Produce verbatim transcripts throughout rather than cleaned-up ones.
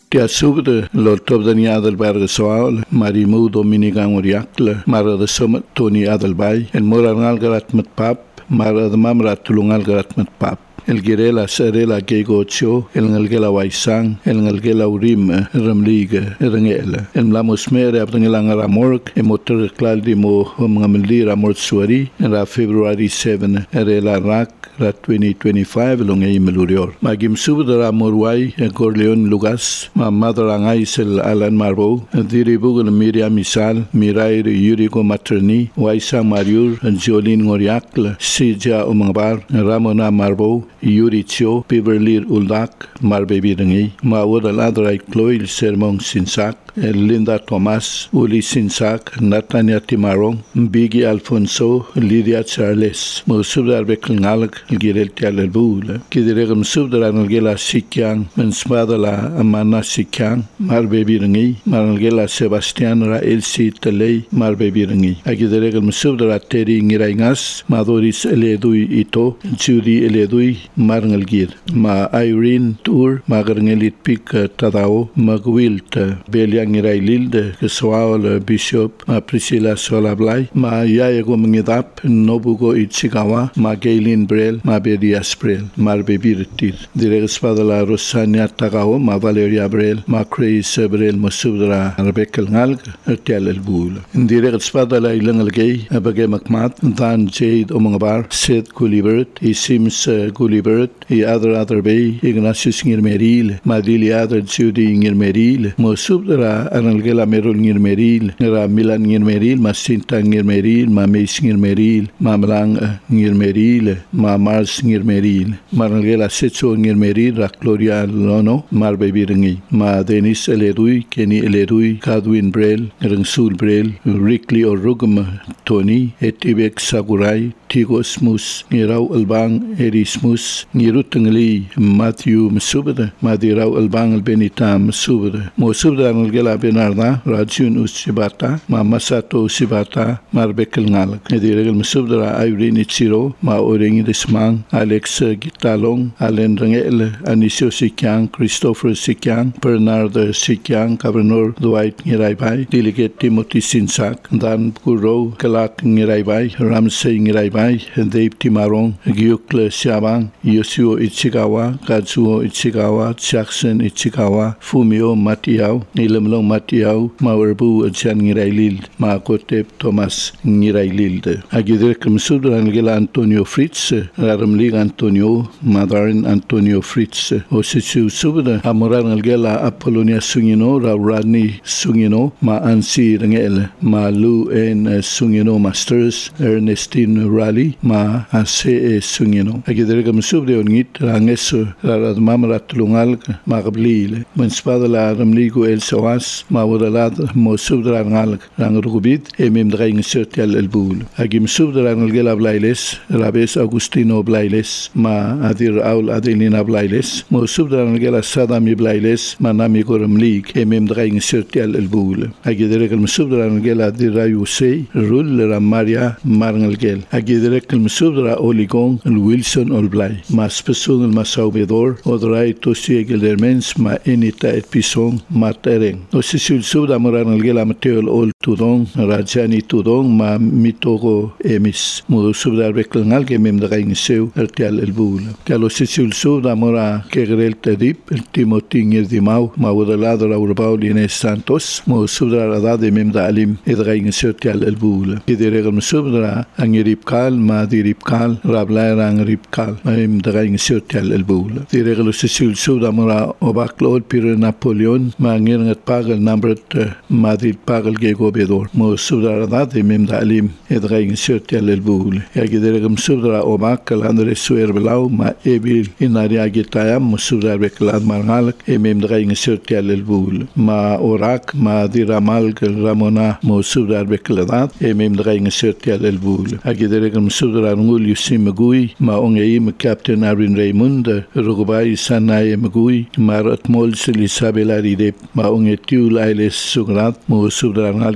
Tia subde lo top dani Adelberg soal marimu dominican oriakle mara de somat Tony Adelbay el morangal garat mat pap mara de mamra tulungal garat mat pap el girela serela gegocho el ngalgela waisang el ngalgela urim ramliga rengela el mlamos mere abdengela ramork e motor claldi mo ngamli ramort suari ra February seven erela rak ra twenty twenty-five longai melurior magim subdara morwai e Corleon Lugas ma madrangai sel Alan Marbo diribugul Miriam Misal Mirai Yuriko Materni Waisa Mariur Jolin Ngoriakle Sija Umangbar Ramona Marbo Yuri Chio Piverlir Uldak Marbebi Rengi ma wada ladrai Chloe Sermon Sinsak Linda Thomas Uli Sinsak Natania Timarong Bigi Alfonso Lydia Charles mo subdar beklngalk girel tial bula kidiregam subdar angela Sikyang mensmadala amana Sikyang Marbebi Rengi marangela Sebastian Ra Elsi Telei Marbebi Rengi akidiregam subdar Teri Ngiraingas Madoris Eledui Ito Judy Eledui Marngelgir ma Irene Tour Magarngelit Pik Tadao Magwilt Beliang Iraililde Keswal Bishop ma Priscilla Solablai ma Yaego Mngidap Nobugo Ichigawa ma Gailin Brel ma Bedia Sprel Marbebi Tir Diregspadala Rosania Tagao ma Valeria Brel ma Crey Sebrel Masubdra Arbekel Ngalg Tial El Bul Diregspadala Ilangalgay Abage Makmat Dan Jade Omangbar Seth Gulibert Isims Gulibert I other other bay Ignatius Ngirmeril Madili other Judy Ngirmeril Mosubdra Analgela Merul Ngirmeril Ra Milan Ngirmeril Ma Sinta Ngirmeril Ma Meis Ngirmeril Ma Mlang Ngirmeril Ma Mars Ngirmeril Marangela Setso Ngirmeril Ra Gloria Lono Marbebi Rengi Ma Denis Elerui Kenny Elerui Kadwin Brel Rengsul Brel Rikli Orugum Tony Etibek Sagurai Tigos Mus Nirau Albang Erismus Nirutangli Matthew Masubada Madirau Albang Benita Masubada Mosubda Nalgela Benarda Rajun Usibata Ma Masato Usibata Marbekel Ngalak Nediregel Masubda Irene Ichiro Ma Orengi Desmang Alex Gitalong Alen Rangel Anisio Sikyang Christopher Sikyang Bernard Sikyang Governor Dwight Ngiraibai Delegate Timothy Sinsak Dan Kuro Kalak Ngiraibai Ramsey Ngiraibai Dave Timarong Gyukle Siabang Yosuo Ichigawa Kazuo Ichigawa Jackson Ichigawa Fumio Matiao Nilamlong Matiao Mawerbu Jan Ngirailil Makotep Thomas Ngirailil Agidrek Msudra Angela Antonio Fritz Raramlig Antonio Madarin Antonio Fritz Osichu Subda Amoran Angela Apollonia Sungino Radney Sungino Ma Ansi Rangel Ma Lu en Sungino Masters Ernestine Rally Ma Ase Sungino Agidrek Msubde Ongit Rangeso Radmamra Tulungal Magablil Menspadala Ramligo El Soas Ma Wadalad Mosubdra Ngalk Rangrubit Emim Draing Sertial El Bul Agim Subdra Ngela Blailes Rabes Agustino Blailes Ma Adir Aul Adelina Blailes Mosubdra Ngela Sadami Blailes Manami Goramlik Emim Draing Sertial El Bul Agidrek Msubdra Ngela Dirayuse Rul Ramaria Marngelgel Agidrek Msubdra Oligong Wilson Olblai Mas Pesung el Masaubedor Odrai Tosi Geldermens Ma Enita et Pisong Matereng Osisul Subda Moran Gela Mateo Ol Tudong Rajani Tudong Ma Mitogo Emis Mo Subda Reklangal Gemem Draing Seu Ertial El Bul Kalo Sisul Subda Mora Kegrel Tedip El Timothy Ngerdimau Ma Wadalado Urbau Lines Santos Mo Subda Radade Mem da Alim Edraing Seu Tial El Bul Kideregel Subda Angiripkal Ma Diripkal Rablai Rang Ripkal Mem Draing Seu Tial El Bul Kideregel Sisul Subda Mora Obaklod Pire Napoleon Ma Ngirngat Pagal Nambret Madrid Pagal Gego Bedor Mo Subda Radade Mem da Alim Edraing Seu Tial El Bul Kideregel Subda Obakal Andre Suer Belau Ma Ebil Inaria Gitayam Mo Subda Beklad Marngalak Emem Draing Seu Tial El Bul Ma Orak Ma Diramal Ramona Mo Subda Bekladat Emem Draing Seu Tial El Bul Kideregel Subda Ngul Yusim Magui Ma Ongeim Captain Arvin Raymond Rugubai Sanay Magui Marat Mol Silisabelari de Ma Ongetiu Lailes Sugrat Mo Subda Ngal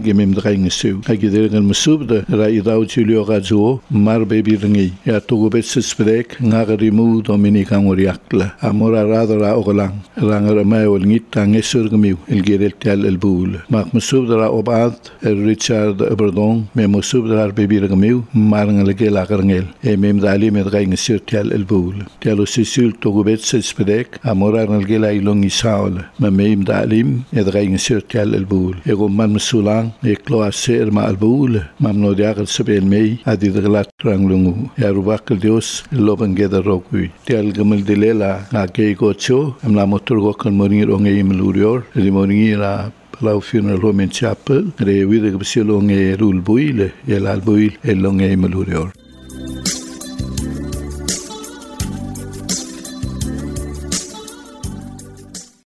alge mem draing seu agi dergan musubda ra idau julio gajo mar baby ringi ya togo betses sprek ngagari mu dominika ngoriakla amora radra ogalang rangara mai ol ngita ngesur gmiu el gerel tel el bul mak musubda ra obad Richard Aberdon me musubda ra baby gmiu mar ngalge la garngel e mem dali me draing seu tel el bul tel sisul togo betses sprek amora ngalge la ilongi saul ma mem dalim e draing seu tel el bul e go man musulang e klo aser ma al bul mam no diagal sebel mei adi daglat ranglungu ya rubakal dios loban geda rokui tel gamal dilela na ke gocho am la motor go kan morir on e melurior di morir la Palau Funeral Home and Chapel re vida que se longe rul buile el al buil el longe melurior